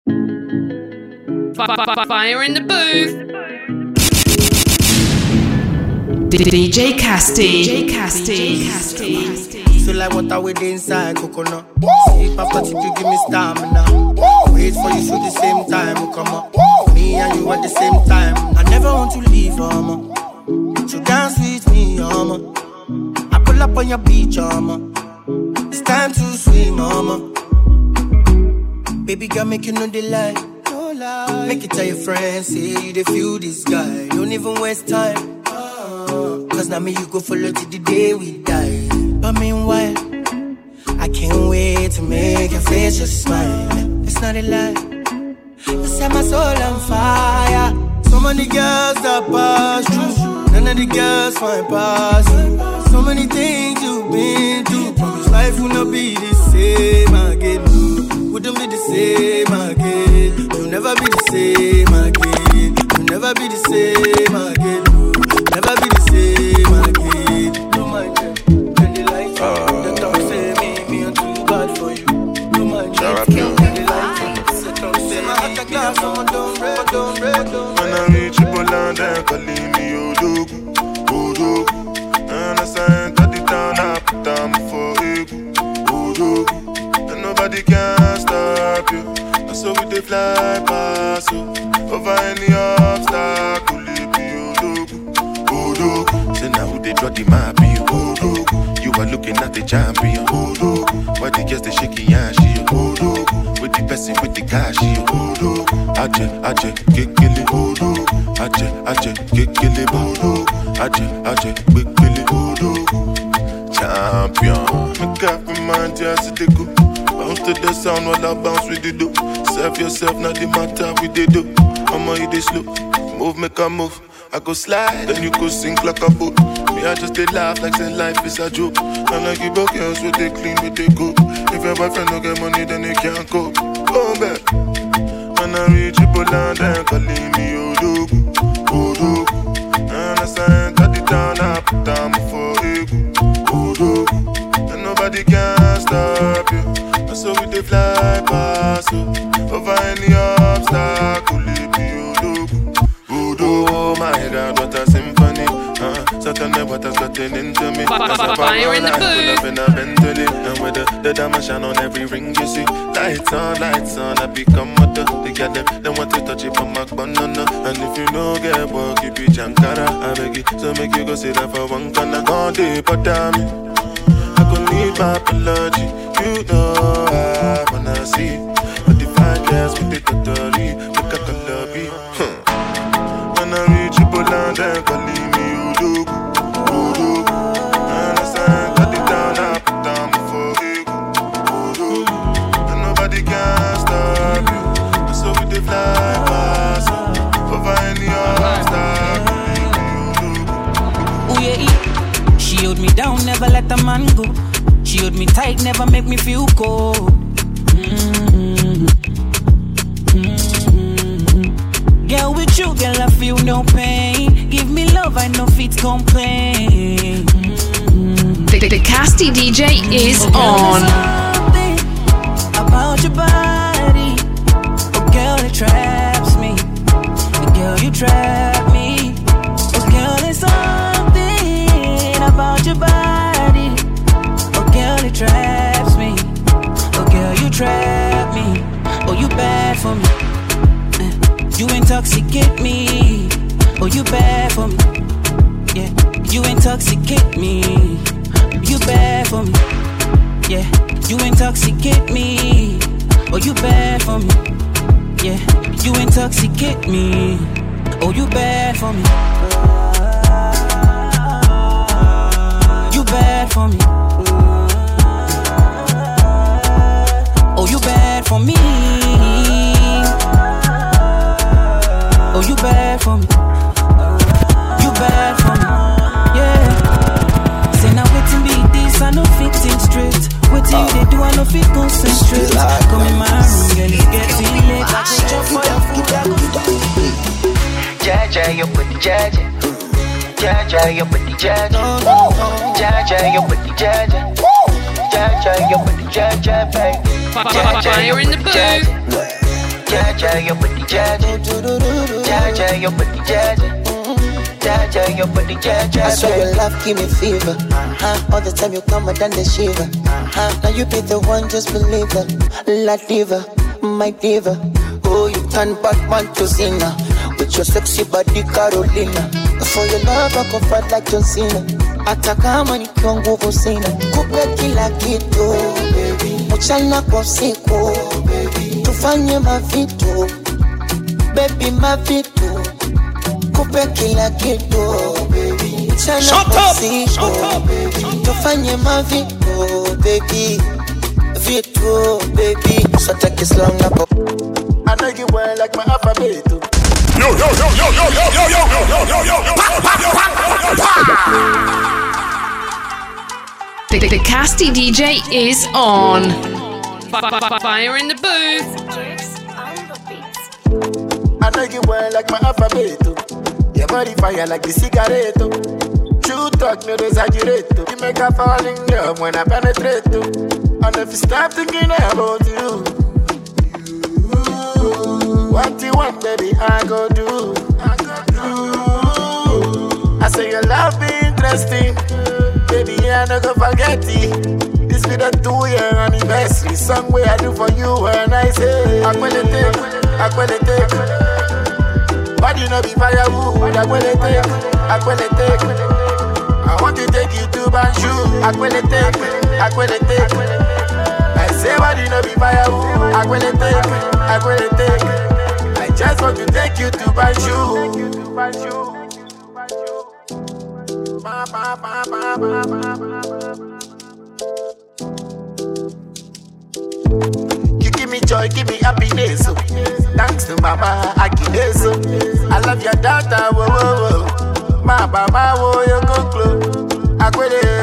Fire in the booth. DJ Casty. So like water with the inside coconut. See Papa to give me stamina. Wait for you through the same time, come up. Me and you at the same time. I never want to leave, mama. So dance with me, mama. I pull up on your beach, mama. It's time to swim, mama. Baby girl, make you know the lie. Make it tell your friends, say you the feel this guy. Don't even waste time. Cause now me you go follow till the day we die. But meanwhile, I can't wait to make your face just smile. It's not a lie. You set my soul on fire. So many girls that pass through, none of the girls find past you. So many things you've been through. Promise life will not be the same again. Wouldn't be the same again. You'll never be the same again. You'll never be the same again. Never be the same again. No mind them, when the lights on. The talk say me I'm too bad for you. No mind them, when the lights on. The talk say my heart a glass, don't break. When I reach Poland, they calling me Odogu. And as I enter the town, I put down for Egu. Odogu. And nobody can stop you. And so we they fly past you. Over any obstacle, leave me Odogu. Say now who they draw the map, you you are looking at the champion. Why the girls they shaking your shit? With the person with the cash, Aje, kekele. Aje, kekele. Aje, kekele. Champion. Make up your mind, just to go. Bounce to the sound while I bounce with the do. Serve yourself, not the matter with the do. I'ma hit it slow. Move, make a move. I go slide, then you go sink like a boat. Me, I just they laugh like say life is a joke. And I give up girls with they clean, with they go. If your boyfriend don't get money, then they can't go. Go back. When I reach Poland, then calling me Odogu. And as I enter the town, I put down for Egu. And nobody can stop you. And so we they fly past you. Over any obstacle, leave me Odogu. Oh my God, what a symphony. Certainly what has gotten into me. Fire in the booth. In a Bentley. And with the diamond shine on every ring you see. Lights on, I become mother. They got them want to touch it from my banana. And if you know get work, you be Jankara. I beg you, so make you go sit down for one corner. Gone deep, but damn it, I could need my apology. You know I wanna see. But if I guess with the totally, look at the lobby. When I reach Poland, they calling me Odogu. And as I enter the town, I put down for Egu. And nobody can stop you. And so we they fly past you. Over any obstacle, ooh yeah, she held me down, never let a man go. She held me tight, never make me feel cold. Girl, with you, girl, I feel no pain. Give me love, I know fit complain. The Casty DJ is on. Something about your body. Oh, girl, it traps me. Girl, you trap me. Oh, girl, there's something about your body. Oh, girl, it traps me. Oh, girl, you trap me. Oh, you bad for me. You intoxicate me. Oh, you bad for me. Yeah, you intoxicate me. You bad for me. Yeah, you intoxicate me. Oh, you bad for me. Yeah, you intoxicate me. Oh, you bad for me. You bad for me. Oh, you bad for me. Oh, you bad for me. You bad for me. Yeah. Say now waiting be this, I no fit think straight. Waiting you they do, I no fit concentrate. Come in my room, girl, it's getting late. I go jump for your food, I go Jaja, you put the Jaja. Jaja, you put the Jaja. Jaja, you put the Jaja. Jaja, you put the Jaja, baby. Fire in the booth. Jaja, your body jaja. Jaja, your body jaja. Jaja, your body jaja. I swear your love give me fever. All the time you come and done the shiver. Now you be the one, just believe it. La diva, my diva. Oh, you turn Batman to Cena with your sexy body Carolina. For your love I go fight like John Cena. Hata kama nikiwa nguvu sina, kupe kila kitu baby, mchana kwa usiku baby, tufanye mavitu baby, mavitu, kupe kila kitu baby, mchana kwa usiku baby, tufanye mavitu baby, vitu baby, so take it slow now. I know you well like my alphabet. Yo, yo, yo, yo, yo, yo, yo, yo, yo, yo, yo, yo, The Casty DJ is on. Fire in the booth. I know you well like my alphabet. Your body fire like the cigarette. True talk, no exaggerate. You make her fall in love when I penetrate. And if you stop thinking about you, what you want, baby, I go do. I say your love be interesting, baby, I no go forget it. This be the 2-year anniversary song where I do for you and I say I will take. But you know be firewood, I will take. I want to take you to Banjul, I will take. I say what you know be firewood, I will take. I just want to take you to Banjul. You give me joy, give me happiness. Thanks to Mama Agnes. I love your daughter, whoa, whoa, whoa. Mama, whoa, you go close. I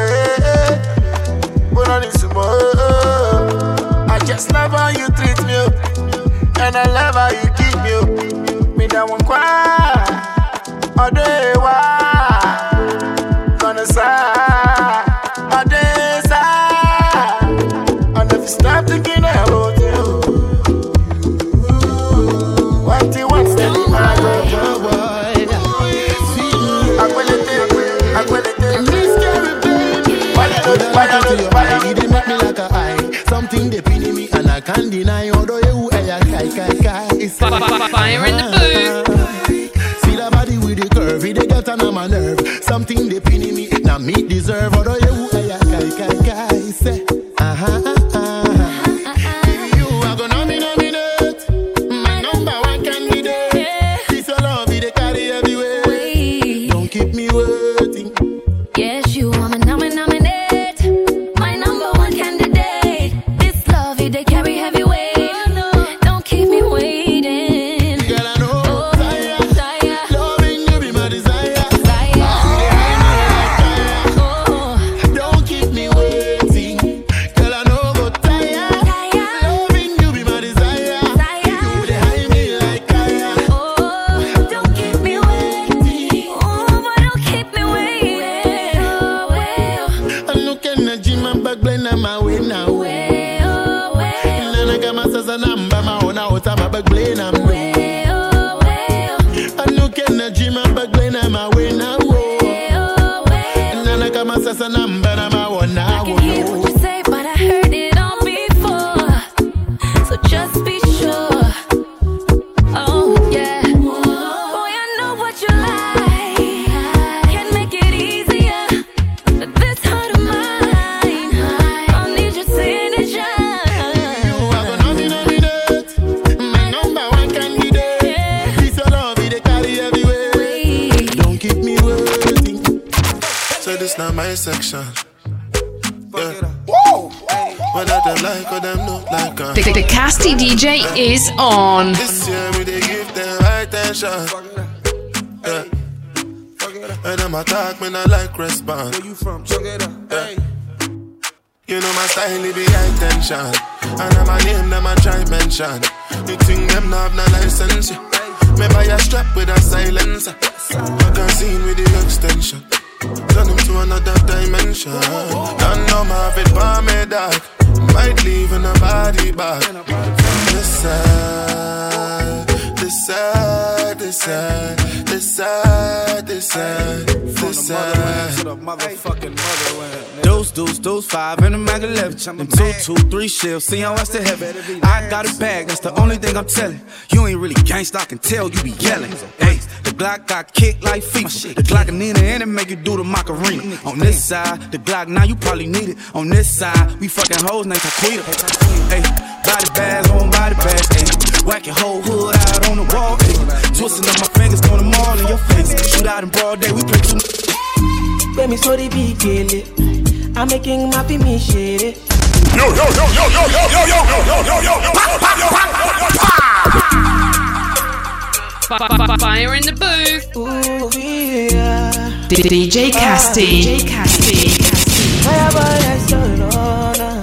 put on this more. I just love how you treat me, and I love how you keep me. Me that one cry, all day why? Gonna sigh, all day sigh. And if you stop thinking about you, what you want, steady, I will take. He did make me like a eye. Something they pin me and I can't deny. Although you Fire in the booth. See the body with the curve, they get on my nerve. Something they pin me, now me deserve. Although you say, you are gonna nominate my number one candidate. This your love, they carry everywhere. Don't keep me waiting. Yes, you are my nominate, my number one candidate. This love, they carry heavyweight. Don't keep me waiting. Girl, I know, desire. Loving you be my desire. Don't keep me waiting. Girl, I know, go tired. Loving you be my desire. You dey hide me like fire. Don't keep me waiting. But don't keep me waiting. I'm looking at Jim and back blend on my way now. Nana got my sister number, my own out of my back blend on me. I'm looking at Jim and back blend on my way now. Nana got my sister number, my own now. I can hear what you say, but I heard it all before. So just be sure. Oh yeah. Boy, I know what you like. Can make it easier. But this heart of mine, I'll need your signature. You are gonna nominate my number one candidate. This your love, they carry everywhere. Don't keep me waiting. So this not my section. Yeah. Whether them like or them not like The Casty DJ is on. This year we they give them high tension. Yeah. And them attack me not like response. Where you from? Yeah. You know my style it be high tension. And I'm a name them I try mention. You think them not have no license? Me buy a strap with a silencer. Magazine with the extension. Turn him to another dimension. Don't know my fit for me dog. Might leave in a body bag. From this side. side, this side, this side, this side. To the motherfucking motherland. Deuce, 5 in the Mac 11. Them 2, 3 shells, see how I still have it. I got a bag, that's the only thing I'm telling. You ain't really gangsta, I can tell you be yelling. Hey, the Glock got kicked like FIFA. The Glock and it make you do the Macarena. On this side, the Glock now you probably need it. On this side, we fucking hoes named Taquita. Hey, body bags on body bags. Hey, whack your whole hood out on the wall. Hey, twisting up my fingers, throwing them all in your face. Shoot out in broad day, we play too. Baby, sorry, be killing. I'm making my me shit. Yo, yo, yo, yo, yo, yo, yo, yo, yo, yo, yo. Fire in the booth. Ooh, yeah. DJ Casty. DJ Casty. Fire boy, I saw on.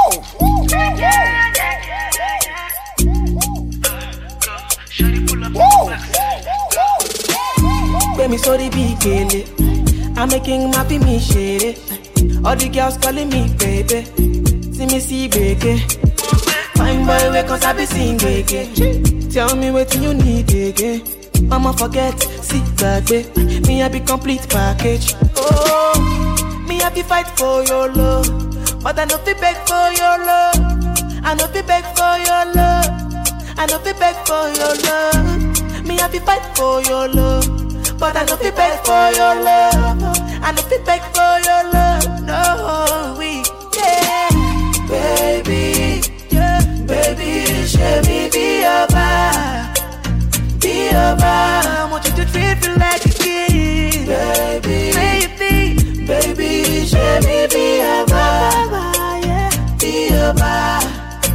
Baby, sorry, be killing. I'm making my me shit. All the girls calling me baby. See me see baby. Fine boy, wake cause I be sing again. Tell me what you need again. Mama forget, see baby. Me I be complete package. Oh, me I be fight for your love, but I no fi beg for your love. I no fi beg for your love. I no fi beg for your love. Me I be fight for your love, but I no fi beg for your love. I no fi beg for your love. No, we yeah, baby, yeah, baby, show me be your vibe, be your vibe. I want you to treat me like a kid, baby, baby, show me be your vibe, yeah, be your vibe.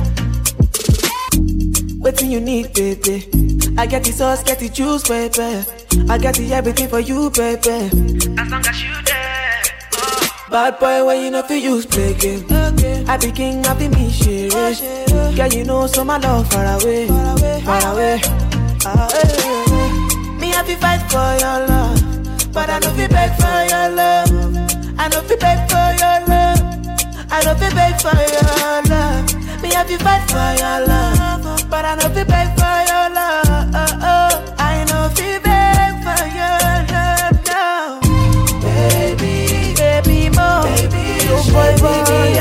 What do you need, baby? I get the sauce, get the juice, baby. I got the everything for you, baby. As long as you there. Oh. Bad boy, when you know for use play game. Okay. I be king, I be me shit. Girl, you know so my love far away, far away. Me I be fight for your love, but I know fi beg for your love. I know fi beg for your love. I know fi beg for your love. Me I be fight for your love, but I know fi beg for your love. I know fi beg for your love now, baby, baby mo, baby, your boy, be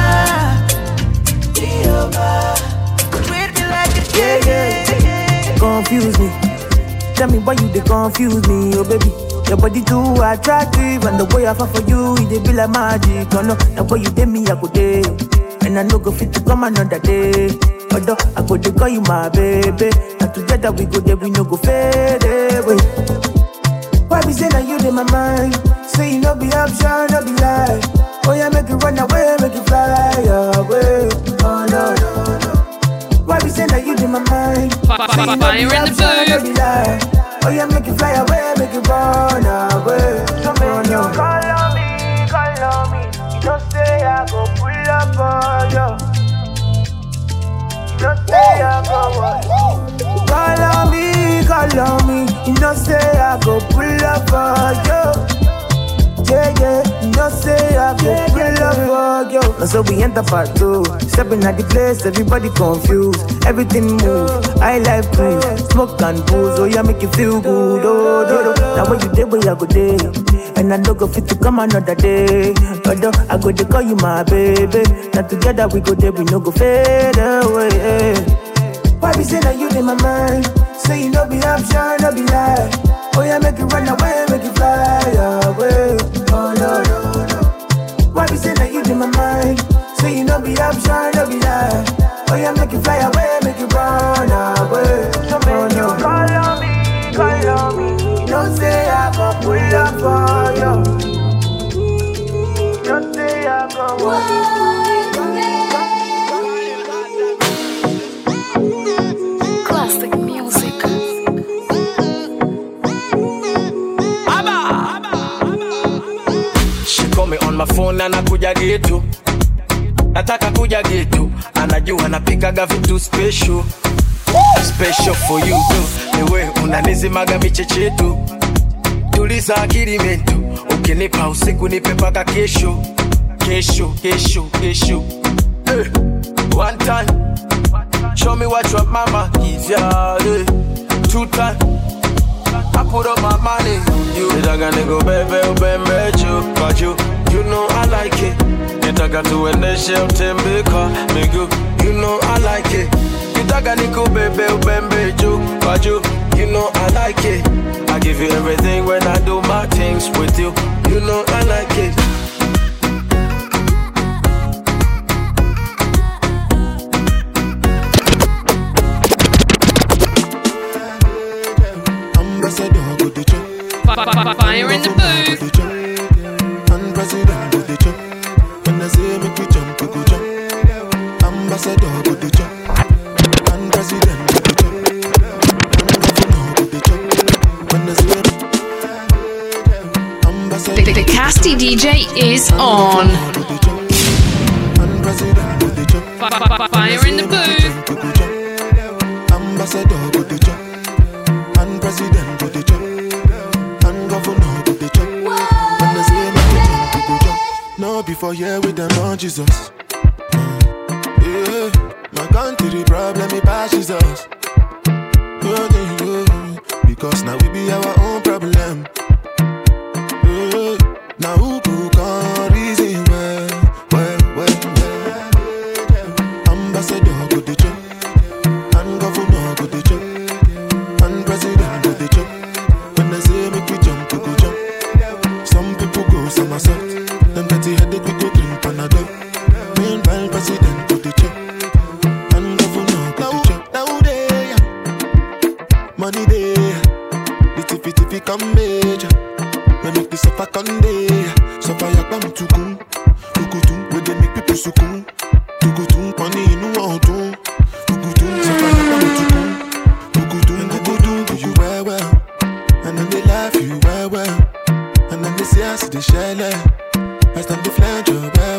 over. Treat me like a kid. Confuse me. Tell me why you they confuse me, oh baby. Your body too attractive, and the way I fall for you, it be like magic. Oh no, the way you did me, I go day, and I no go fit to come another day. Although I go to call you my baby, and together we go there, we no go fade away. Why be say that you in my mind? Say you no be option, no be lie. Oh yeah, make it run away, make it fly away. Oh no, no, no. Why be say that you in my mind? Say you no be option, no be lie. Oh yeah, make it fly away, make it run away. So make you call on me. You don't say I go pull up on you. Don't say I go call on me. You don't say I go pull up for you. Yeah, you don't say I go pull up for you. And so we enter part 2. Stepping at the place, everybody confused. Everything move, I like cruise. Smoke and booze, oh yeah, make you feel good. Oh. Now when you day, where I go day. And I don't go fit to come another day. Although I go to call you my baby. Now together we go there, we no go fade away. Why be say that you in my mind? Say you no be option, no be lie. Oh yeah, make it run away, make it fly away. Oh no, no, no. Why be say that you in my mind? Say you no be option, no be lie. Oh yeah, make it fly away, make it run away. So make you call on me. Don't say I go pull up for you. Don't say I go. Classic music. She call me on my phone na nakuja getu. Nataka kuja getu. Anajua napikaga vitu special. Special for you too. Niwe unanizimaga michechetu. Tuliza akili mentu. Ukinipa usiku nipe paka kesho. Kesho. Hey, one time. Show me what your mama is, yeah. 2 times. put up my money. You nitaka niko bebe ubembe but you know I like it. Nitaka tuendeshe utembeka miguu, you know I like it. Nitaka niko bebe ubembe but you know I like it. I give you everything when I do my things with you, you know I like it. Fire in the booth. And president go the jump. When I say make we jump, we go jump. Ambassador go the jump. And president go the jump. And governor go the jump. When I say ambassador. The Casty DJ is on. And president go the jump. Fire in the booth. Ambassador go the jump. And president go the jump. No, before here with them on Jesus. Yeah, my country problem, it passes us. Because now we be our own problem. Yeah, now who can reason well. Ambassador go the jump. And governor go the jump. And president go the jump. When I say make we jump, we go jump. Some people go somersault. Them dirty headache, we go drink Panadol. Meanwhile, president to the chop. And governor to the chop. Now they money there. The tiffy come major. We make the suffer come there. Suffer ya bam tukun. Tukutun, where they make people sukun. Tukutun, money in one tune. Tukutun, suffer ya bam tukun. Tukutun, do you well. And then they laugh you well. And then they say I see the shell. I stand the flange, well.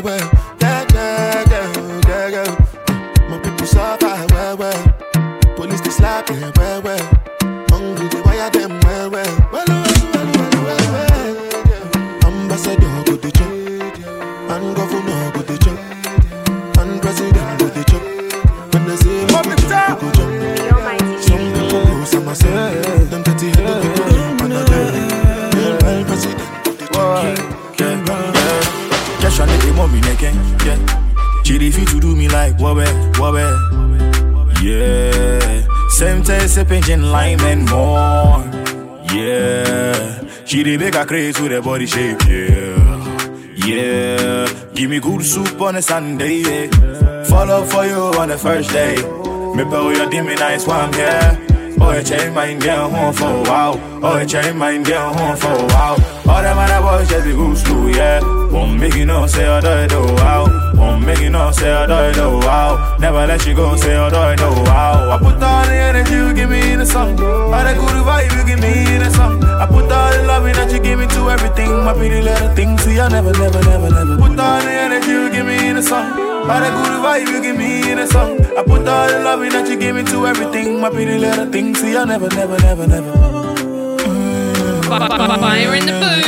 My people suffer, well. Police they slap, well. Hungry, they wire them, well. Ambassador go the jump. And governor go the jump. And president go the jump. When they say my people go jump. Some people go somersault. Them dirty headed people jump and I go. Meanwhile, president go the jump. Cash on the mommy naked, yeah. She refuse to do me like wobbe. Yeah. Same taste, painting lime and more. Yeah. She the make a craze with her body shape, yeah. Give me good soup on a Sunday, yeah. Follow for you on the first day. Me bow your dimmy nice one, yeah. Oh, I change mine, get home for a while. All them other boys just be good school, yeah. Won't make you know, say I do wow. Won't make you know, say I do wow. Never let you go, say I do wow. I put all the energy you give me in the song. All the good vibe you give me in the song. I put all the loving that you give me to everything. My pretty little things, see I never. Put all the energy you give me in the song. All the good vibe you give me in the song. I put all the loving that you give me to everything. My pretty little things, see I never. Fire in the booth.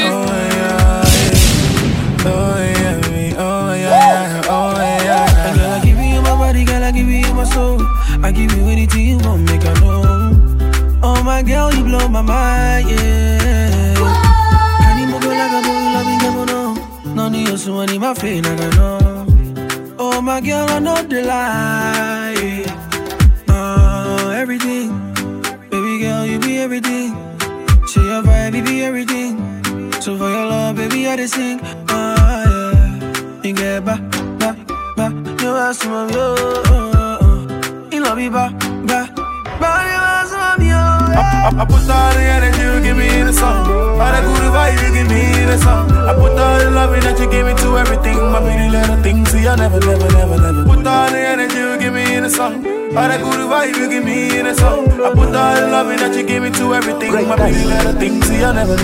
Oh yeah. Girl, I give you my body, girl, I give you my soul. I give you anything you want, make I know. Oh my girl, you blow my mind, yeah. I need more girl, like a boy, loving them, no. No need so many my face, I know. Oh my girl, I know the lie. Everything, baby girl, you be everything. Say your vibe, you be everything. So for your love, baby, I just sing. Yeah. You get back. You ask me, you love me back. I put all the energy you give me in the song. All the good vibe you give me in the song. I put all the loving that you give me to everything. My pretty little things, see I never. Put all the energy you give me in the song. All the good vibe you give me in the song. I put all the loving that you give me to everything. My pretty little things, see I never.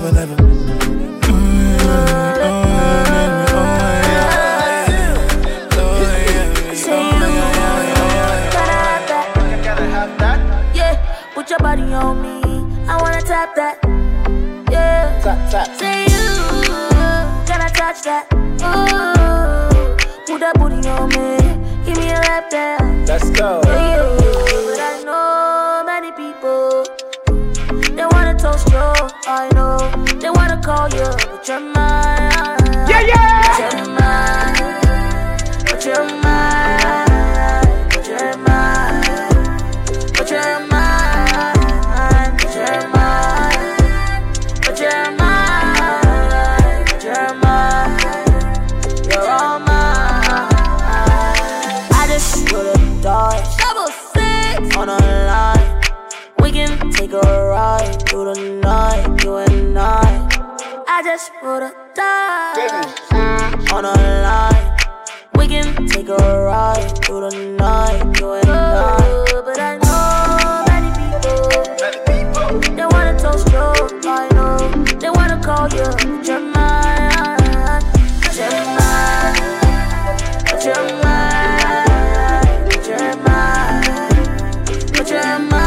Put your body on me, I wanna tap that. Yeah, tap. Say you, can I touch that? Ooh, put that booty on me, give me a lap dance. Let's go. Yeah, but I know many people, they wanna toast your I know they wanna call you, but you're mine. Yeah, yeah. But you're mine. But you're mine. But you're mine. But you're mine. But you're mine. But you're mine. But you're mine. You're all mine. I just rolled a dice. Double six on a line. We can take a ride through the night, you and I just rolled a dice on a line. We can take a ride through the night, you and I. But I know many people, they wanna toast you. I know they wanna call you, but you're mine. But you're mine. But you're mine. But you're mine. But you're mine.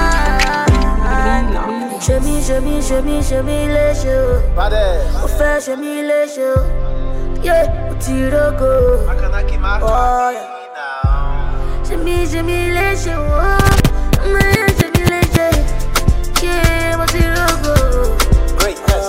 Je m'y les cheveux. On fait je m'y les cheveux. Yeah, on tire le go. Oh yeah. Je m'y les cheveux. Mais je m'y les cheveux. Yeah, on tire le go. Greatness.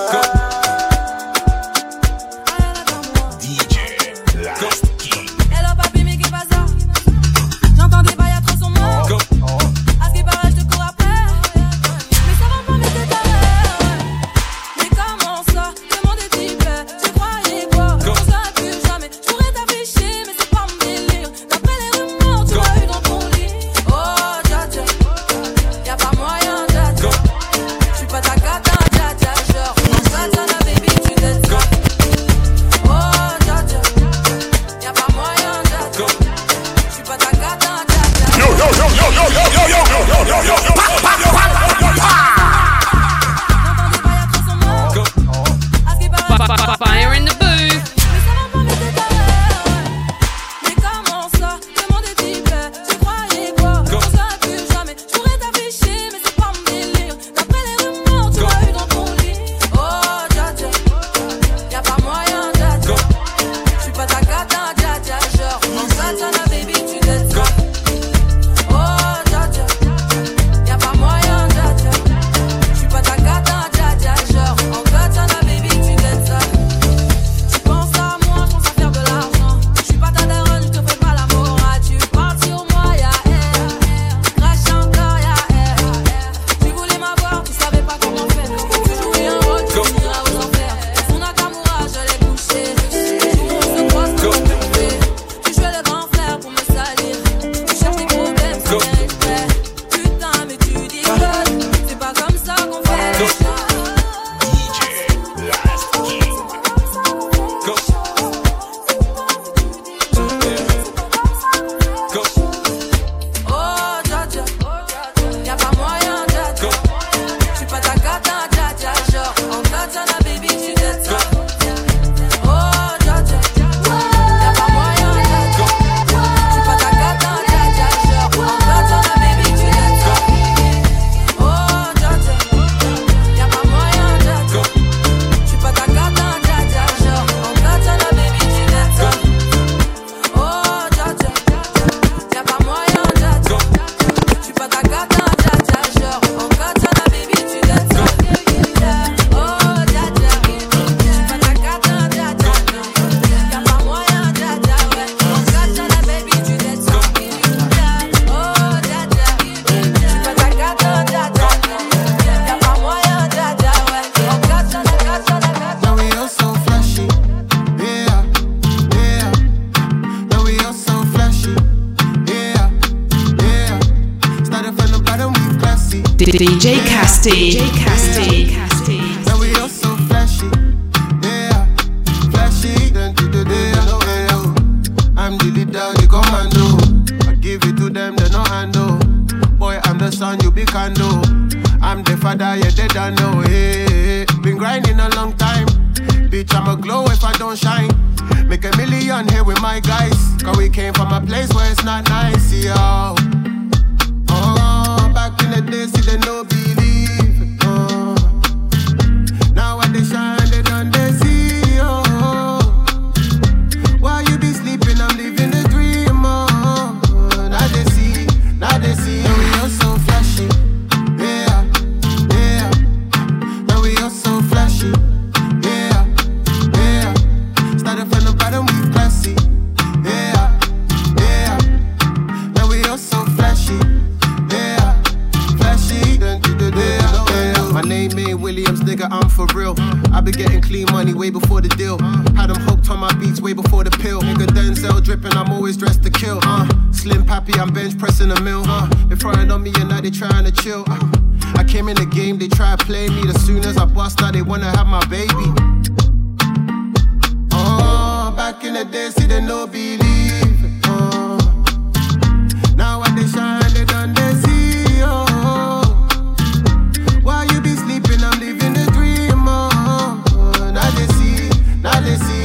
DJ Last King. Hello papi, mais qu'est-ce ça? J'entends des bails à trop son mort. À ce qui paraît, je te cours après. Mais ça va pas, mais t'es ta mère. Mais comment ça? Comment des types? Je croyais quoi? On serait plus jamais. Je pourrais t'afficher, mais c'est pas mon délire. D'après les rumeurs, tu m'as eu dans ton lit. Oh, dja dja. Y'a pas moyen, dja dja. J'suis pas ta cata, dja dja. Genre, en satana, baby, tu t'aides ça. Oh, dja dja. Y'a pas moyen, dja dja. J'suis pas ta cata, dja dja. Yo, yo, yo, yo, yo, yo, yo, yo, yo, yo, yo, yo, yo. Fire in the booth. Mais comment ça? Comment des types? Je croyais quoi? On serait plus jamais. Je pourrais t'afficher, mais c'est pas mon délire. D'après les rumeurs, tu m'as eu dans ton lit. Oh, dja dja. Y'a pas moyen, dja dja. J'suis pas ta cata, dja dja. Genre, en satana, baby, tu t'aides ça. Oh, dja dja. Y'a pas moyen, dja dja. J'suis pas ta cata, dja dja. Genre, en katana, baby, tu t'aides ça. Tu penses à moi, j'pense à faire de l'argent. J'suis pas ta daronne, j'te fais pas l'amour. Ah, tu parles sur moi, y'a air. Crash encore, y'a air. Tu voulais m'avoir, tu savais pas comment faire. Tu jouais un rôle, tu finiras aux enfers. Son Nakamura, je l'ai couché. Tout le monde se croise dans le café. Tu jouais le grand frère pour me salir. Tu cherches des problèmes, ça mérite pas. Putain, mais tu dis que c'est pas comme ça qu'on fait les choses. DJ Last King. Oh, dja dja. Y'a pas moyen, dja dja. J'suis pas ta cata, dja dja. Genre, en katana, baby, tu t'aides ça. Oh, dja dja. Y'a pas moyen, dja dja. J'suis pas ta cata, dja dja. Genre, en katana, baby, tu t'aides ça. Oh, dja dja. Y'a pas moyen, dja dja. J'suis pas ta cata, dja dja. Genre, en katana, baby, tu t'aides ça. Oh, dja dja. Y'a pas moyen, dja dja. J'suis pas ta cata, dja dja. Genre, en katana, baby, tu t'aides ça. Oh, dja dja. J'suis pas ta cata, dja dja. Y'a pas moyen, dja dja. Ouais, en katana, baby, tu t'aides ça. Oh, dja dja. J'suis pas ta cata, dja dja. Y'a pas moyen, dja dja. Ouais, en katana, katana, katana. Now we all so flashy, yeah, yeah. Now we all so flashy, yeah, yeah. Started from the bottom, we classy. DJ Casty. Now we all so flashy, yeah, flashy. Then to the day I know, I'm the leader, the commando. I give it to them, they no handle. Boy, I'm the son, you be candle. I'm the father, yeah, they don't know. Hey, been grinding a long time. Bitch, I'ma glow if I don't shine. Make $1 million here with my guys. Cause we came from a place where it's not nice, yo. Oh, back in the day, see they no believe. Oh, now when they shine, they done they see, oh. While you be sleeping, I'm living a dream, oh. Now they see, now they see. Now we all so flashy, yeah, yeah. Now we all so for real. I been getting clean money way before the deal. Had them hooked on my beats way before the pill. Nigga Denzel dripping, I'm always dressed to kill. Slim Pappy, I'm bench pressing a mill. They frontin' on me and now they trying to chill. I came in the game, they try to play me. As soon as I bust out, they wanna have my baby. Back in the day, see they no believe. Now when they shine, they done they see. While you be sleeping, I'm living the dream. Now they see, now they see.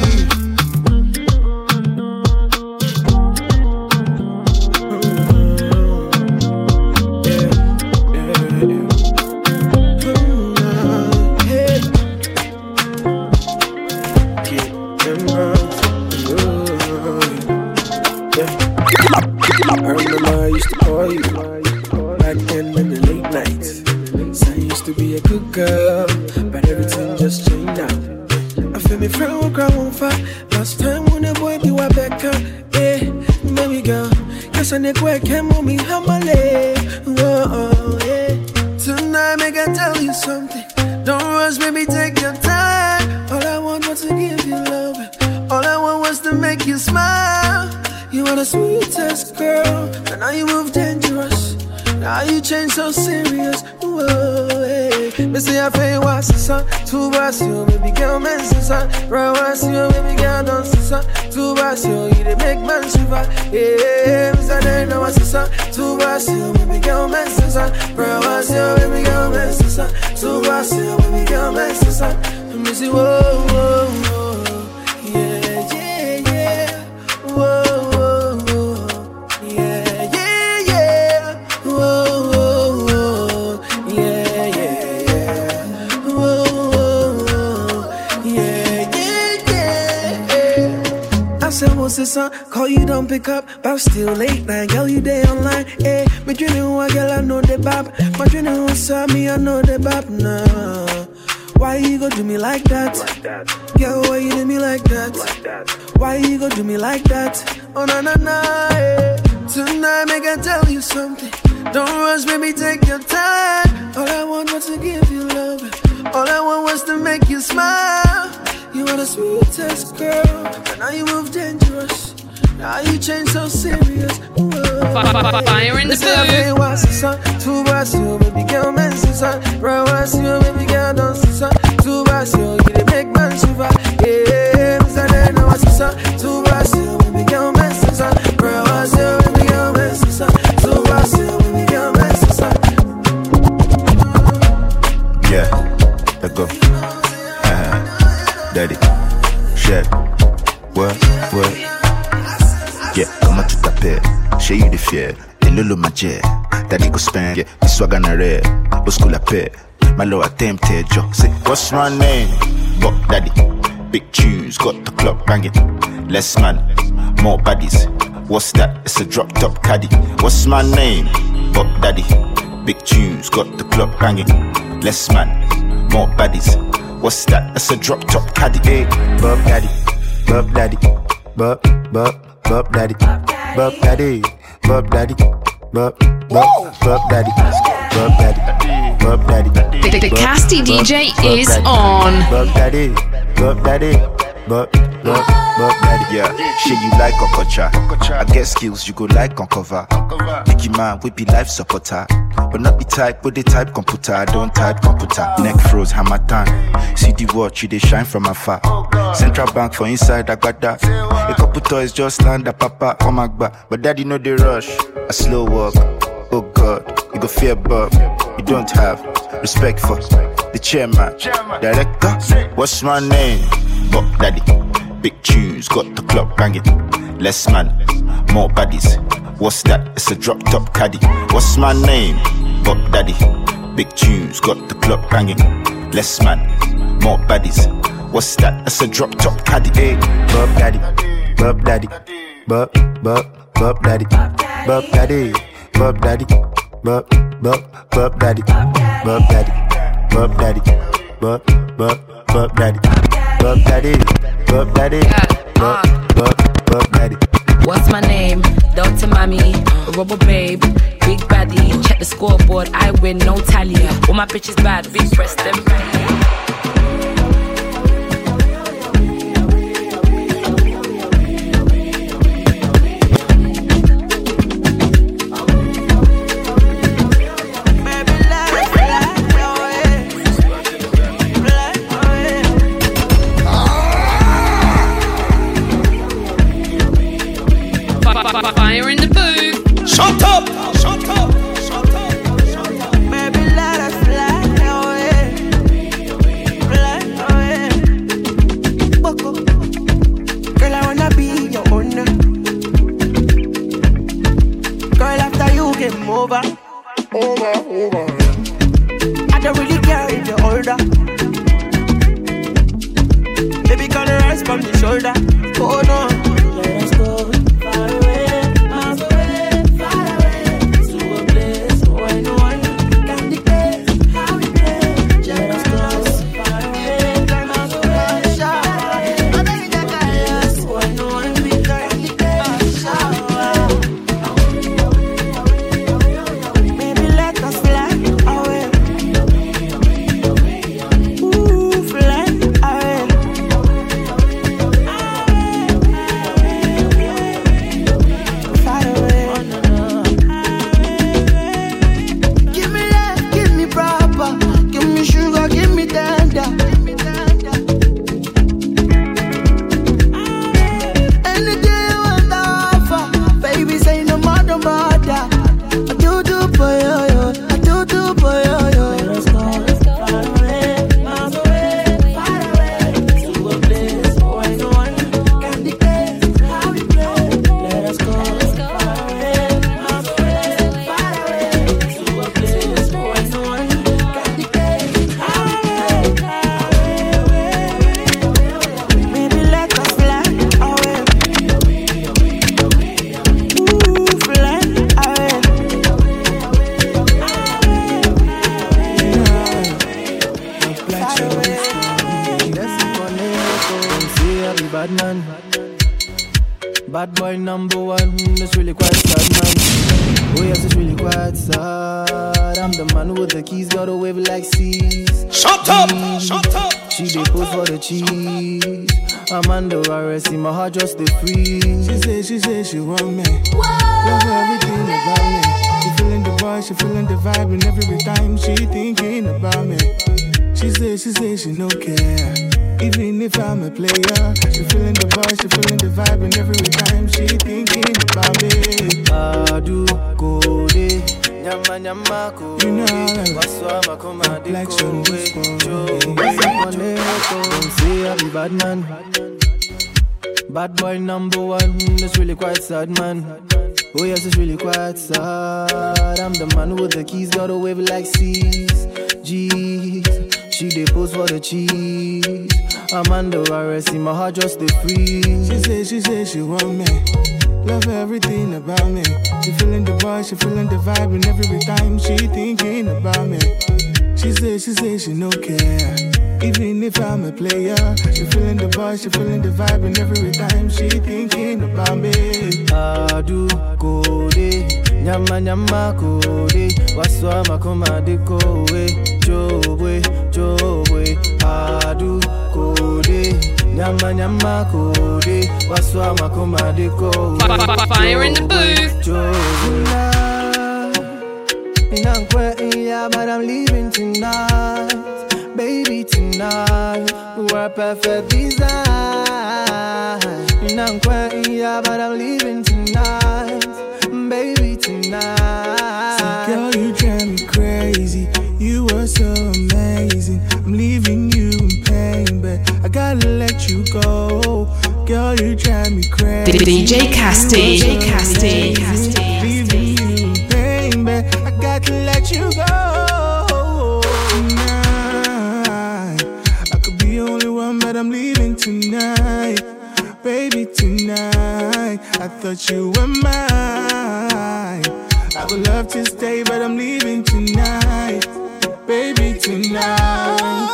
I remember I used to call you back then in the late nights. So I used to be a good girl, but everything just changed now. I feel me friend will cry on fire. Last time when the boy be wa back up, yeah, baby girl. Cause I need work came on me humbly. Whoa, yeah. Tonight make I tell you something. Don't rush, baby, take your time. All I want was to give you love. All I want was to make you smile. You are the sweetest girl, and now you move dangerous. Now you change so serious. Whoa, hey. Me say I feel what's the sun. Two bars you, baby girl, man, son. Right, what's you, baby girl, don't see son. Two bars you, you they make man shiver. Yeah, me say they know what's the sun. Two bars you, baby girl, man, son. Right, what's you, baby girl, man, son. Two bars you, baby girl, man, son. Me say whoa, whoa, whoa, yeah, yeah, yeah, whoa. Son, call you don't pick up, but still late night, girl, you day online. Eh, me dreaming one girl, I know the bab. My dreaming one saw me, I know the bab. Nah, why you go do me like that? Girl, why you do me like that? Why you go do me like that? Oh na na na. Eh. Tonight, make I tell you something. Don't rush, baby, take your time. All I want was to give you love. All I want was to make you smile. You are the sweetest girl, and now you move dangerous. Now you change so serious. Fire in the booth. What's the sun? Two bars you, baby girl, man, son. Right, what's you, baby girl, don't see son. Two bars you, you they make man shiver. Yeah, me say they know what's the sun. Two bars you, baby girl, man, son. Right, what's you, baby girl, man, son. Two bars you, baby girl, man, son. Yeah, let's go. Daddy, check, what? Yeah, come on to the pair, show you the fear. The lulu my jet, daddy go spend. Yeah, this swag on a red, go school a pair. My low attempted job. Say, what's my name? But daddy, big tunes, got the club banging. Less man, more baddies. What's that? It's a drop top caddy. What's my name? But daddy, big tunes, got the club banging. Less man, more baddies. What's that? It's a drop top caddy. Hey, Bob daddy, Bob daddy, Bob daddy, Bob daddy, Bob daddy, Bob daddy, Bob daddy, Bob daddy. The Casty DJ is on. Bob daddy, Bob daddy, Bob daddy. Yeah, shit you like Okocha. I get skills you go like on cover. Biggie man, we be life supporter. But not the type, but the type computer. I don't type computer. Neck froze, hammer time. See the watch, you they shine from afar. Central Bank for inside, I got that. A couple toys just land a papa on my back. But daddy know the rush. A slow walk. Oh God, you go fear Bob. You don't have respect for the chairman, director. What's my name? Bob daddy. Big tunes, got the club banging. Less man, more baddies. What's that? It's a drop top caddy. What's my name? Bob daddy. Big tunes, got the club banging. Less man, more baddies. What's that? It's a drop top caddy. Hey, Bob daddy, Bob daddy, Bob daddy, Bob daddy, Bob daddy, Bob daddy, Bob daddy, Bob daddy, Bob daddy, Bob daddy, Bob daddy, Bob daddy. What's my name? Dr. Mommy, Rubber Babe, Big Baddie. Check the scoreboard, I win, no tally. All my bitches bad, big breast, them shoulder. Hold on. Let us go far away, miles away, far away, to a place where no one can dictate how we play. Let us go far away, miles away, shower. Yes, where no one can dictate shower. Baby, let us fly away. Ooh, fly away. Far away. Give me love, give me proper, give me sugar, give me tender. Anything you want to offer, baby, say no more, no bother. I do for you, I do for you. Let us go far away, miles away, far away, to a place where no one can dictate how we play. Let us go far away, miles away, far away, to a place where no one can dictate how we play. Baby, let us fly away. Ooh, fly away. See, I be bad man. Bad boy number one. That's really quite sad, man. Oh yes, it's really quite sad. I'm the man with the keys, got a wave like seas. Shut up! Shut up! She dey pose for the cheese. I'm under arrest, see my heart just dey freeze. She said she want me. Love everything about me. She feeling the vibe, she feeling the vibe, and every time she thinking about me. She said she no care. Even if I'm a player, she feeling the vibe, she feeling the vibe, and every time she thinking about me. Adu kode, nyama nyama kode. You know Waswa makoma de kode. Say I be bad man. Bad boy number one. That's really quite sad, man. Oh yes, it's really quite sad. I'm the man with the keys, got a wave like seas. Jeez, she dey pose for the cheese. I'm under arrest, see my heart just dey freeze. She said she want me. Love everything about me. She feeling the vibe, she feeling the vibe, and every time she thinking about me. She said she no care. Even if I'm a player, she feeling the vibe, she feeling the vibe, and every time she thinking about me. Adu kode, nyama nyama kode. Waswa makoma de kode. Jobwe, jobwe. Adu kode, nyama nyama kode. Waswa makoma de kode. Fire in the booth. But I'm leaving tonight, baby, tonight. We're perfect design. But I'm leaving tonight, baby, tonight. See, girl, you drive me crazy. You are so amazing. I'm leaving you in pain, but I gotta let you go. Girl, you drive me crazy. DJ Casty. Leaving you in pain, but I gotta let you go. Tonight, I could be the only one, but I'm leaving tonight. Baby, tonight, I thought you were mine. I would love to stay, but I'm leaving tonight. Baby, tonight.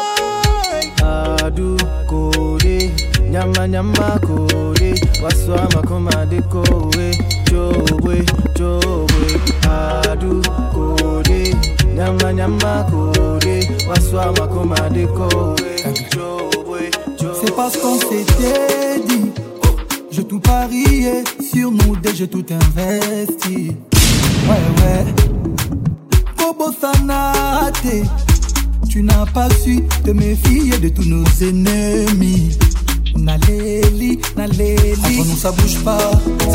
Adu kode, nyama nyama kode. Waswa makoma de kode. Jobwe, jobwe. Adu kode, nyama nyama kode. Waswa makoma de kode. Jobwe, jobwe. C'est parce qu'on s'était dit. J'ai tout parié sur nous dès j'ai tout investi. Ouais. Bobo Sanate, tu n'as pas su te méfier de tous nos ennemis. Naleli. Entre nous ça bouge pas.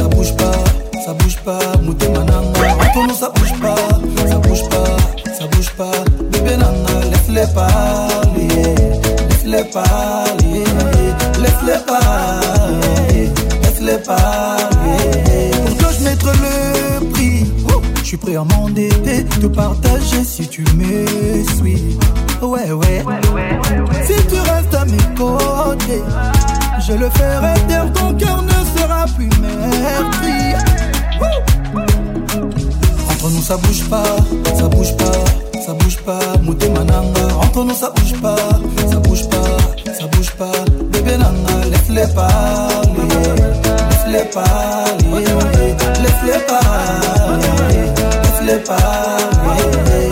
Mouté manana. Entre nous ça bouge pas. Bébé nana, laisse-les parler. Pour que je mette le prix, je suis prêt à m'endetter, te partager si tu me suis. Ouais. Si tu restes à mes côtés, je le ferai taire, ton cœur ne sera plus meurtri. Entre nous ça bouge pas, ça bouge pas, ça bouge pas, Mouté Mananga. Entre nous ça bouge pas, ça bouge pas, ça bouge pas, bébé Nanga, laisse-les parler, laisse-les parler, laisse-les parler, laisse-les parler.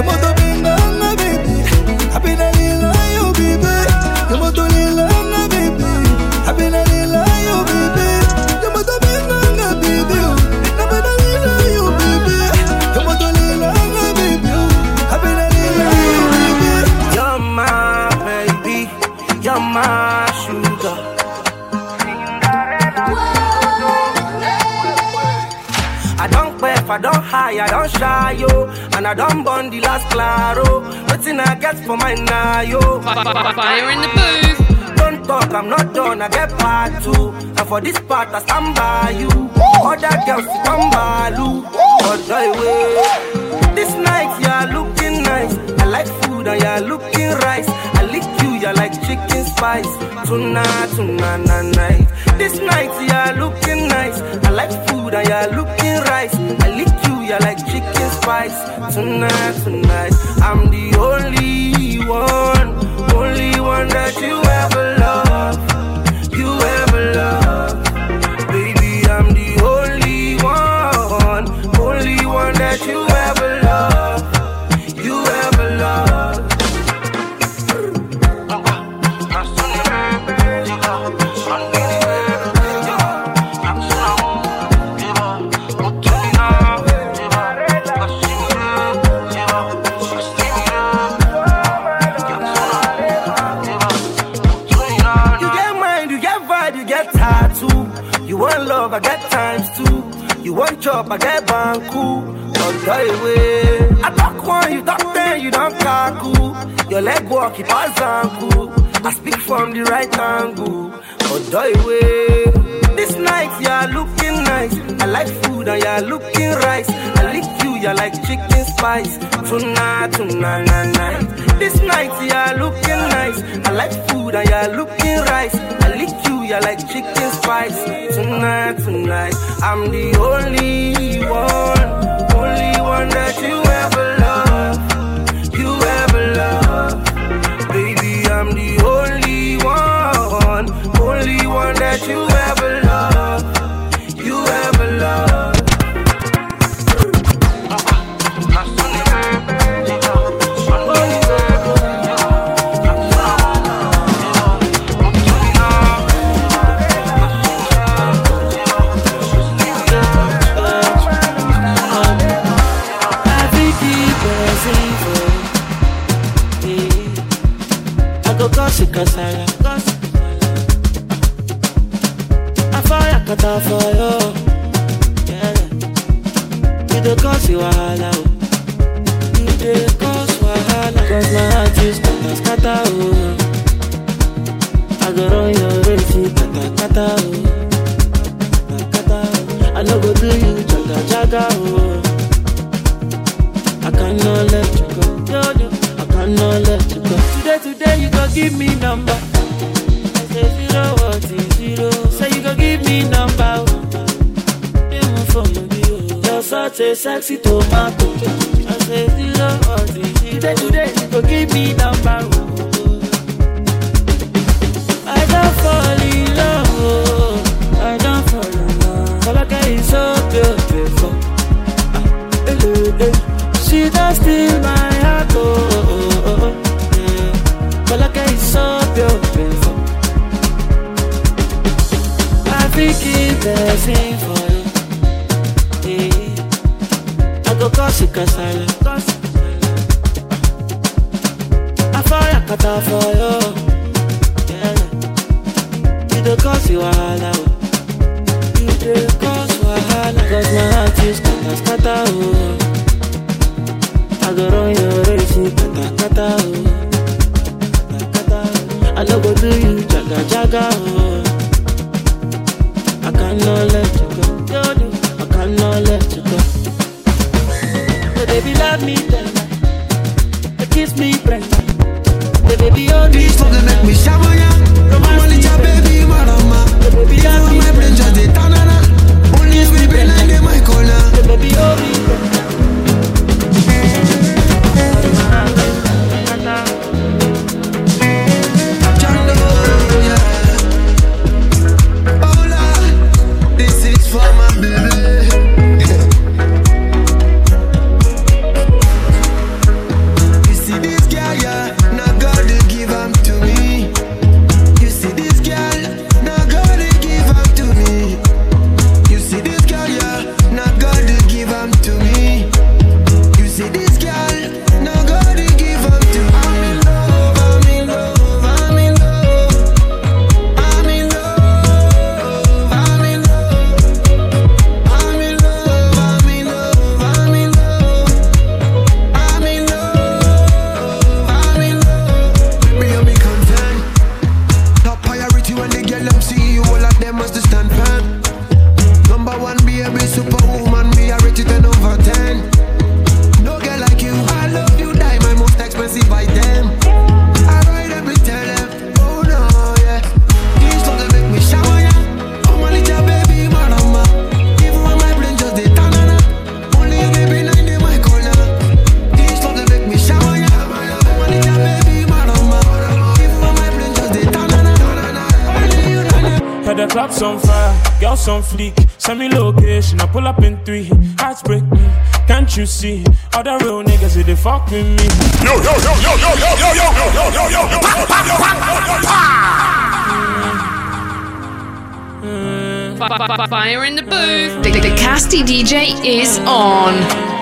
I don't high, I don't shy, yo. And I don't burn the last claro. Nothing I get for my now, yo. Fire in the booth. Don't talk, I'm not done, I get part two. And for this part, I stand by you. Other girls, you come by, Lou. But way. This night, you're looking nice. I like food and you're looking rice. I lick you, you're like chicken spice. Tonight, night. This night, you're looking nice. I like food and you're looking rice. I lick you, you're like chicken spice. Tonight, I'm the only one that you ever love. You ever love. Baby, I'm the only one that you ever love. You ever love. You want love, I get times two. You want chop, I get banku. Don't die away. I talk one, you talk 10, you don't kaku. Your leg walk, you pass anku. I speak from the right angle. Don't die away. This night, you're looking nice. I like food and you're looking rice. I lick you, you're like chicken spice. Tonight, night. This night, you're looking nice. I like food and you're looking rice. I lick you, you're like chicken spice. Tonight, I'm the only one that you ever love. You ever love. Baby, I'm the only one that you ever love. You ever love. Kasala, I fire kata for you. Yeah, you don't cause you wahala. You don't cause wahala. Cause my heart is kata. I go run your race, kata. I no go do you jaga. I cannot let you go. I cannot let you go. Today you gon' give me number. I say 0 what is 0. Say you gon' give me number. You're such a sexy tomato. I say 0 what is 0. Today you gon' give me number. I don't fall in love. I don't fall in love. Falaka is so beautiful. She don't steal my heart. Falaka is so beautiful. I think it's the same for you. I go cause you kasala. I fire kata for you. You don't cause you wahala. You don't cause wahala. Cause my heart is kata. I go run your race, kata. I no go do you jaga. I cannot let you go. I cannot let you go. So baby love me then, kiss me friend. The baby on me. Please don't make me shower ya. Come on, little baby, man. Baby, I'm my brain just the tanana. Only you baby like the my corner. Baby, oh me. For my baby. You see this girl, yeah, now God they give am to me. You see this girl, now God they give am to me. You see this girl, yeah, now God they give am to me. You see this girl, now God they give am to me. I'm in love, I'm in love, I'm in love. I'm in love, I'm in love. Superwoman, me I rate you 10 over 10. No girl like you, I love you, die my most expensive item. I ride every tell them, oh no, yeah. These songs they make me shower, yeah. Oh my little baby, my mama. Even when my brain just dey tanana. Only you baby, 9 my corner. These songs they make me shower, yeah. Oh my little baby, my mama. Even when my brain just dey tanana. Only you 9. Had the clubs on fire, girls on fleek. Send me location, I pull up in 3. Hearts break me, can't you see? All the real niggas, they fuck with me. Yo, yo, yo, yo, yo, yo, yo, yo, yo, yo, yo, yo. Fire in the booth. The Casty DJ is on.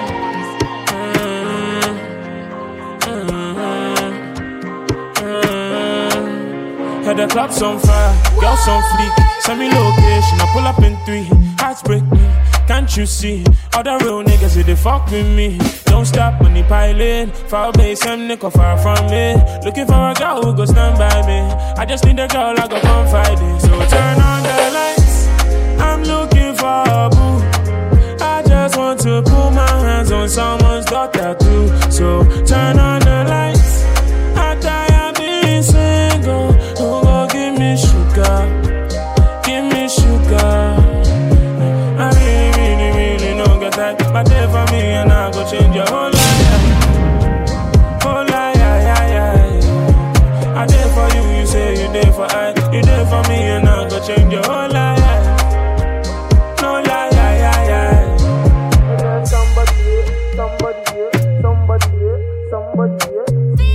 Had the clubs on fire, girls on fleek. Send me location, I pull up in 3. Hearts break me, can't you see? All the real niggas, they fuck with me. Don't stop when they piling. Far away, some nigga far from me. Looking for a girl who go stand by me. I just need a girl I go confide in. So turn on the lights, I'm looking for a boo. I just want to put my hands on someone's daughter too. So turn on the lights, I die being single. Who gon' give me sugar? Give me sugar. I really, really, really don't get that. But there for me and I go change your whole life. Whole life, yeah, yeah, yeah. I there for you, you say you there for I. You there for me and I go change your whole life. No lie, yeah, yeah, yeah. Somebody here, somebody here, somebody here, somebody here.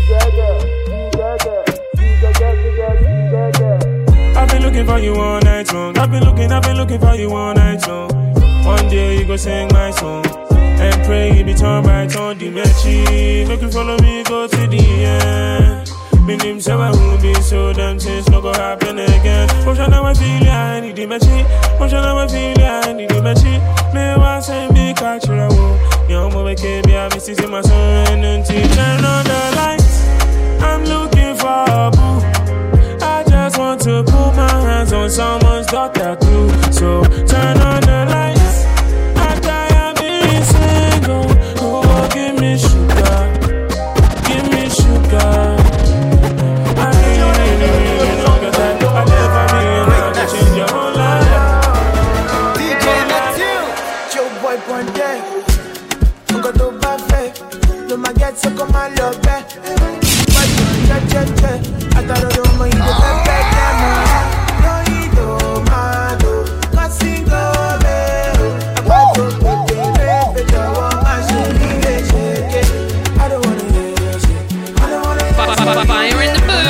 I've been looking for you all night long. I've been looking for you all night long. One day you go sing my song and pray you be turned by turn the matchy. Make you follow me, go to the end. Me name say I won't be so damn things no go happen again. Motion now I feel ya, I need the matchy. Motion now I feel ya, I need the matchy. Me want say me catch you away. Young boy can't be a missus in my son and turn on the lights. I'm looking for a boo. I just want to put my hands on someone's daughter too. So turn on the lights. I die being single. Who will give me sugar? Give me sugar. I really, really don't get that. I never mean I can change your whole life. DJ Matthew, Joe Boy Ponte. I'm gonna do bad play. No my get so come and love me. I thought I don't mind the back now. No, you don't mind. Casting go there. I got to put the baby down. I should leave it. I don't wanna hear shit. I don't wanna hear shit. Fire in the booth.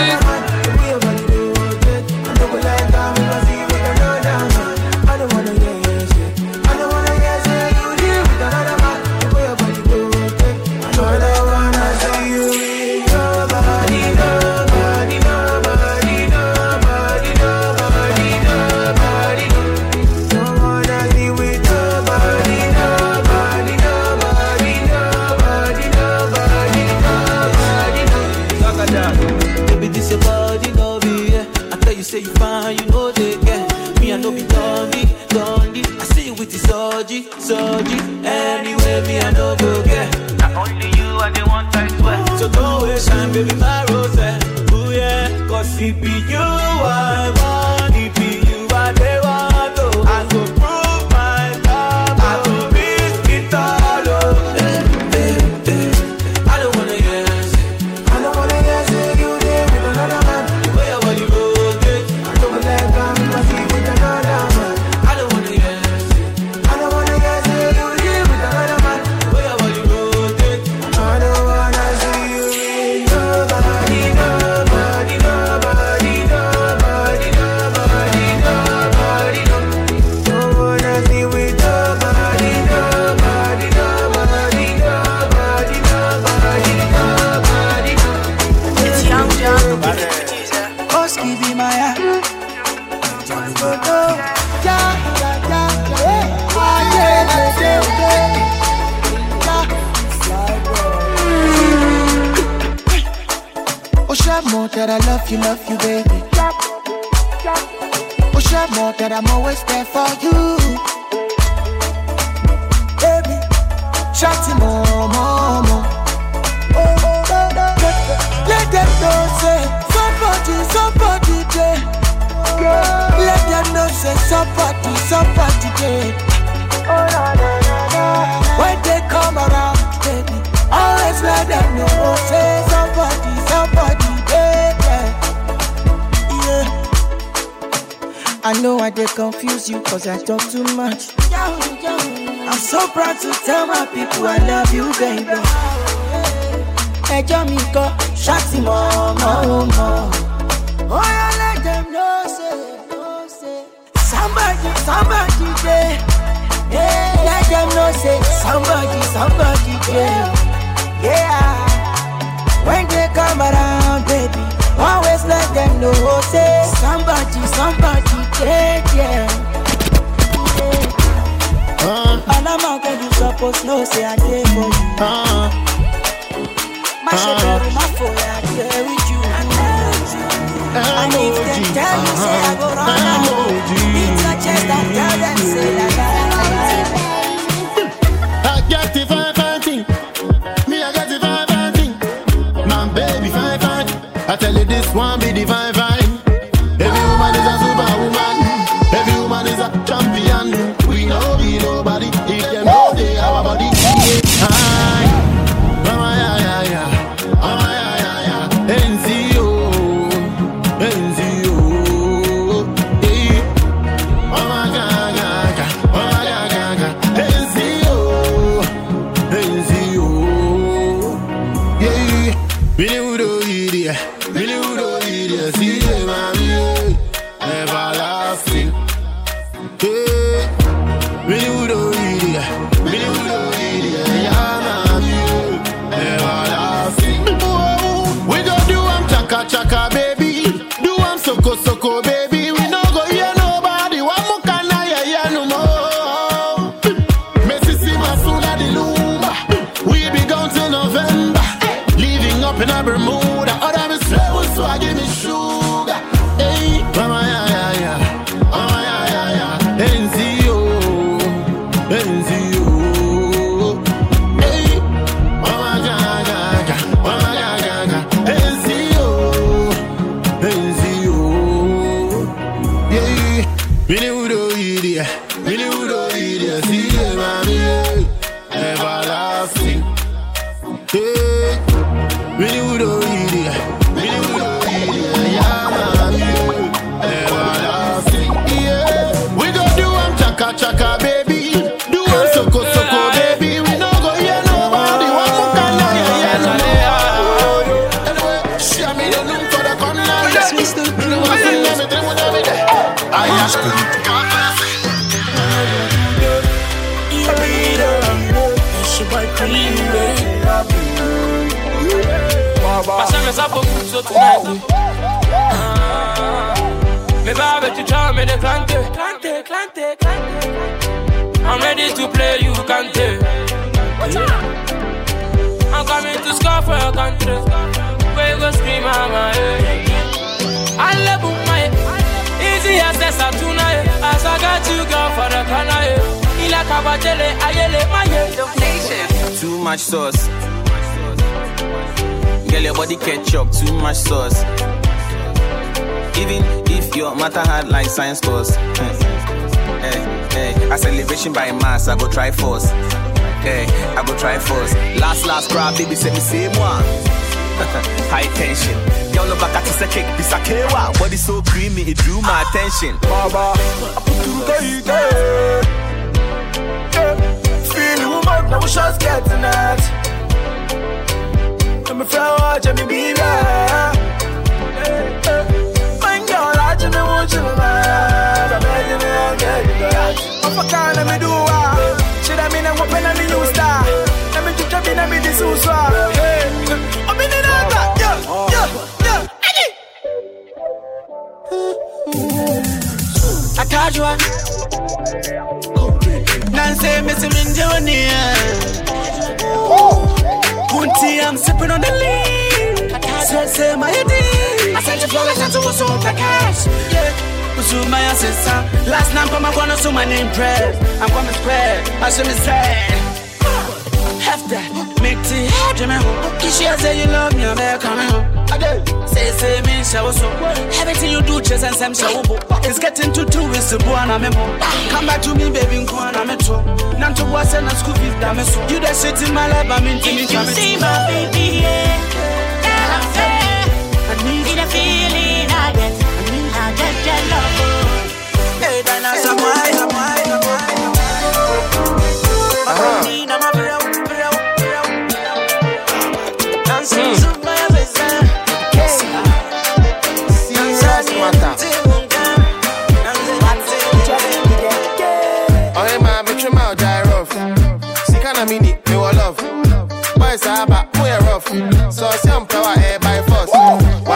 I don't wanna hear shit. I don't wanna hear shit. You live with another man. The way your body go. I don't wanna see you in your body. Nobody, nobody, nobody, nobody, nobody. Don't wanna be with nobody, nobody, nobody, nobody, nobody, nobody. Baby, this your body, no be yeah. I tell you, say you fine, you know they get me. I know be Dondi. I see you with the Soji. Anyway, me I know go get. Not only you, I the one time swear. So don't waste time, baby, my rose. Ooh yeah, cause it be you I want, it be you I dare. Oh, share more that I love you, baby. Oh, share more that I'm always there for you. Baby, shawty more. Let them know, say, somebody, day. Let them know, say, somebody, day. When they come around, baby, always let them know, say, somebody, baby. Yeah. I know I did confuse you, cause I talk too much. I'm so proud to tell my people I love you, baby. Hey, Jamaica, shawty more. Oh, yeah, let them know, say, somebody, there. Yeah, let them know, say, somebody, there. Yeah, when they come around, baby, always let them know, say, somebody, there, yeah. And I'm out there, you supposed to know, say, I did for you. My shit, my phone, I dare with you. And if they tell you, say, I go wrong, beat your chest and tell them, say, I get the fine thing. Me, I get the fine thing. My baby, fine. I tell you, this one be the fine. Every woman is a superwoman. Every woman is a champion. We know be nobody. If them know they our body. Chaka baby, do I'm soko baby. We no go hear nobody. One more can I hear no more. Messi see Masula the Lumba. We be gone till November. Living up in a Bermuda. Other me slow, so I give me sugar. Hey, mama yeah. Oh yeah. NZO. Hey, mama gaga. Really would idiot, see you, mommy, everlasting. Hey, really would idiot, yeah, mommy, everlasting. Yeah, we gon' do I'm chaka, baby. Do I'm soko, baby. We no go hear nobody. One more can I hear no more. Anyway, share me the room for the corner. Yes, Mr. I ask you. Passame ça pour vous autres tonight. Mais bah avec tu charmes et de clanter. I'm ready to play you cante. I'm coming to score for your country. Where you go scream mama. I love my easy access to tonight. As I got you girl for the corner. Il a cabatele ayele maye. Too much sauce. Girl, your body ketchup, too much sauce. Even if your matter hard like science course. A celebration by mass, I go try force. I go try force. Last crowd, baby, say me same one. High tension. Girl, no back at the cake, this a kewa. Body so creamy, it drew my attention. Baba, I put to the feel you, woman, now we just getting that. I'm a flower, Jimmy Bieber. My girl, I just want you to love. I'm begging me, I'm getting that. I'm for kind, let me do what? Should I mean I'm open on the new star? Let me just jump in and be the super. I'm in the other, yeah. I catch one. Nancy, Miss Minjonia. Kunti, I'm sipping on the lean. Say, my so the cash. Yeah. My sister. Last night I'm gonna so my name press. I'm gonna spread. I should be sad. Have that. Make tea. Jimmy home. She say you love me. I'm back coming home. Say me show so. Everything you do just and some show. It's getting to two is the one I'm in. Come back to me, baby. I'm in two. None to watch and school fees. You that shit in my life. I'm in. You see my baby. Yeah, I'm fair. I need a feeling I get. I get that love. Hey, Dana, some wine. Oh, hey, man, make your mouth dry rough. See, can I mean it? Me will love. Boys are back, we're rough. So, some power air by force. Wow.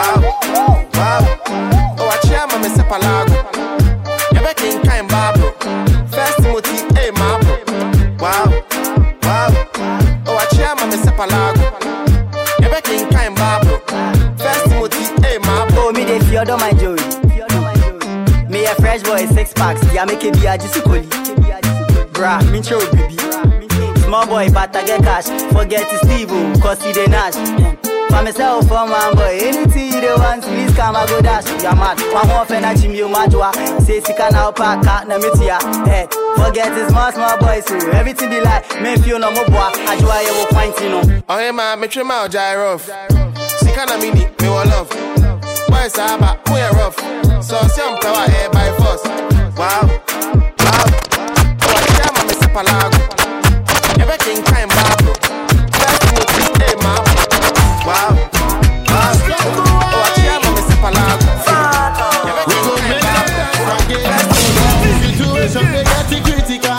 Oh, I cheer, my Mr. Palago. You're back in kind, Barbara. First Timothy, hey, my bro. Wow. Oh, I cheer, my Mr. Palago. You're back in kind, Barbara. First Timothy, hey, my bro. Oh, me, they feel don't mind Joey. Me a fresh boy, 6 packs. Yeah, make it be a disukoli. Bra, me show baby. Small boy, but I get cash. Forget to Steve, cause he the Nash. For myself, for my boy, anything you don't want, please come and go dash. You're mad. One more fan of Jimmy, you mad. Say, si can now pack out, na meet ya. Hey, forget this small boy, so everything they like. Me feel no more boy, I do I ever point, you know. Oh, hey, man, make your mouth dry rough. See, can I mean it? Me will love. Boys are back, we're rough. So, some power air by force. Wow. Oh, I cheer, my Mr. Palago. Everything time, Barbara. First Timothy, hey, my bro. Wow. Oh, I cheer, my Mr. Palago. Everything time, Barbara. Situation, they get critical.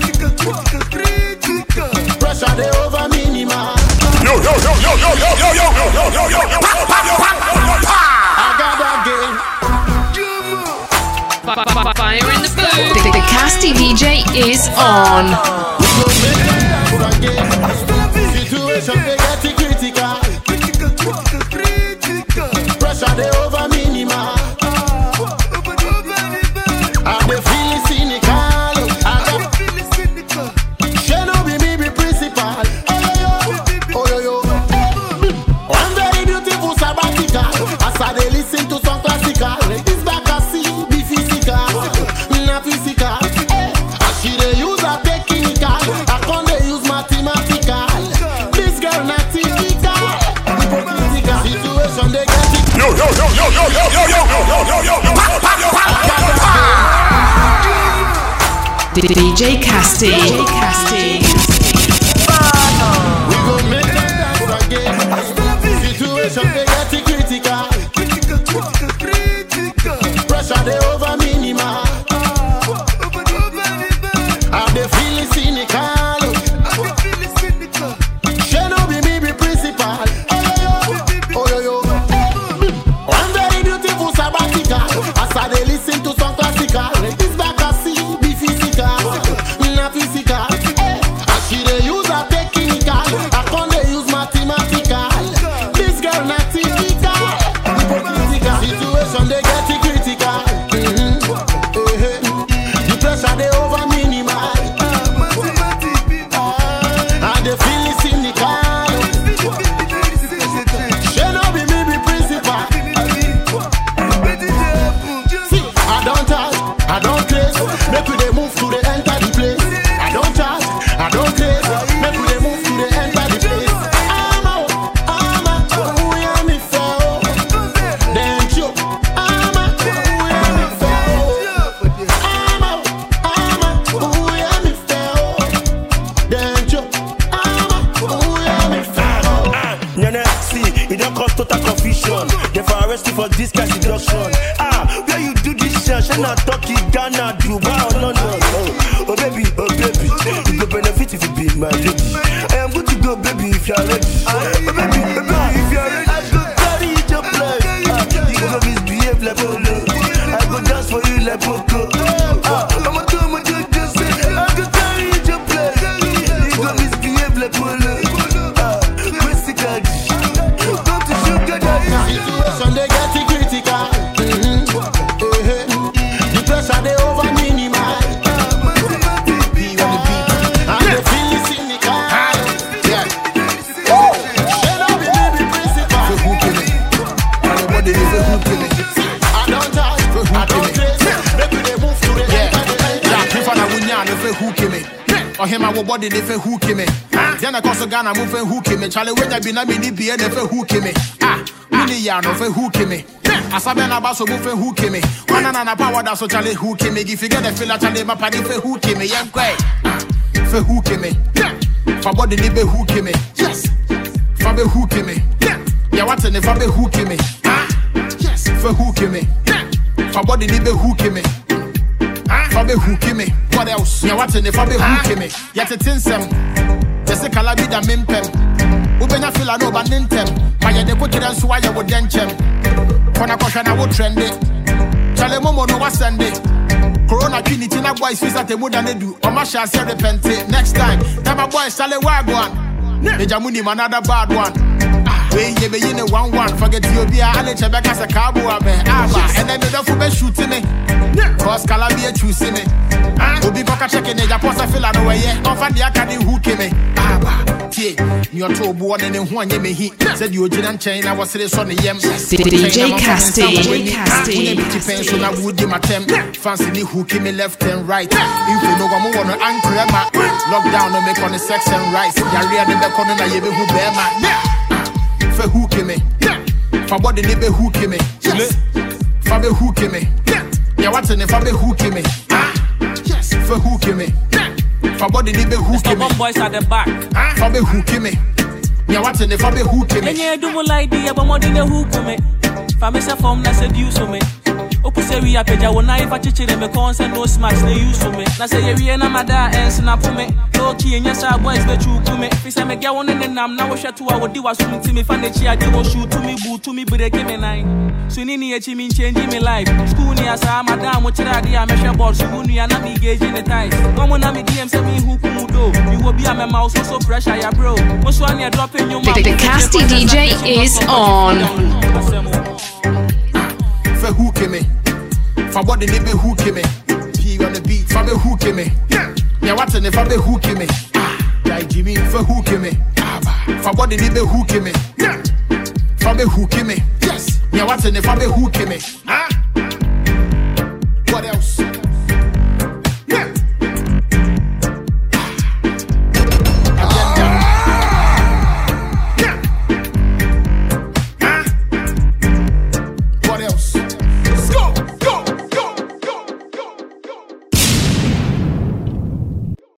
Pressure, they over minimal. Yo. Fire in the booth. The Casty DJ is on. Situation they get critical. Pressure they over minimal. And they feeling cynical. She no be me be principal. Oh yo. One very beautiful sabbatical. As I they listen to some classical. This back I see be physical, not physical. As she they use a technical. I can't they use mathematical. This girl not typical. Hypocritical situation they get it. Yo. DJ Casty. We gon' make them dance again. Situation they get it critical. Pressure they over minimal. And they feeling cynical. She no be me be principal. Oh yo. One very beautiful sabbatical. As I they listen to some classical. This back I see be physical, not physical. As she they use a technical. I can't they use mathematical. This girl not typical. Hypocritical situation they get it critical. The pressure they over minimal. And they feeling cynical. She no be me be principal. See, I don't touch, I don't trace. Make we they move to the enter the place. I don't touch, I don't trace. Make we they move to the enter the place. I'm out, who ya me fell? Then you, I'm out, who ya me fell? I'm out, who ya me fell? Then you, I'm out, who ya me fell? Nene, see, it don't cause total confusion. Therefore, arrest you for this kind of seduction. Where you do this shit? She not talking Ghana, Dubai, or London. Oh baby, you go benefit if you be my lady. I am good to go, baby, if you're ready. Oh baby, if you're ready, I go carry your blood. You go misbehave like Polo. I go dance for you like Poco. I'ma do my just say, I go carry your blood. You go misbehave like Polo. Basically, go to sugar daddy. Situation they get it critical. hooky me. Or him I will body if a hooky me. Then I cause a gun, I'm moving hooky me. Charlie, when I be na mini be and if a hooky me. Mini yarn of a hooky me. As I been about so moving hooky me. One and a power that's so Charlie hooky me. If you get a feel at Charlie, my party for hooky me. Yeah, great. For hooky me. For body ni be hooky me. Yes. For be hooky me. Yeah, what's in if I be hooky me? Yes. For hooky me. For body ni be hooky me. For be hooky me. What else? Yeah, what's in if I be hooky me? Yet it's in some. Just a calabida mimpem. Ubena feel I know about Nintem. My de put it on so I would denchem. For a question I would trend it. Chale Momo no was Sunday. Corona Trinity na boys feel that they would than do. Or my shall say repent it. Next time, my boys Chale Wagwan. The Jamuni another bad one. When you be in a 1-1, forget you be a Alecha as a cowboy. And then the dog will shoot me. Cause Calabia choosing me. Will be back checking it. I post a fill out away. Offer the academy who came me. You're too bored and then one me he said you didn't change. I was serious on the yam. DJ Casty. So I would do my temp. Fancy me who came me left and right. If you know I'm on an anchor, lockdown and make on the sex and rice. You're real in the corner. You be who bear my. For who came me? For body ni be who came me? Yes. For be who came me? Yeah, what's in it for be who came me? Yes. For who came me? For body ni be who came me? Boys at the back. For be who came me? Yeah, what's in it for be who came me? Yeah, do more like the but more than the who came me. For me, say form na seduce me. Oku say we are peja wona if I chichi them me concern no smacks they use to me. Na say we na mada and snap me. Low key and yes boys be true to me. Fi say me get one in the nam na wo hwe to a wo di was to me fa na chi ade wo shoot to me boot to me break me nine. So ni ni echi me change me life. School ni asa madam wo chira de a me hwe board so nu ya na me gauge the ties. One na me DM say me who kumu do. You will be a me mouse so pressure ya bro. Mo so an drop in your mouth. The Casty DJ is on. For who came me? For body ni be who came me? P on the beat. For be who came me? Yeah, what's in it for be who came me? Yeah, Jimmy. For who came me? For body ni be who came me? For be who came me? Yes. Yeah, what's in it for be who came me? What else?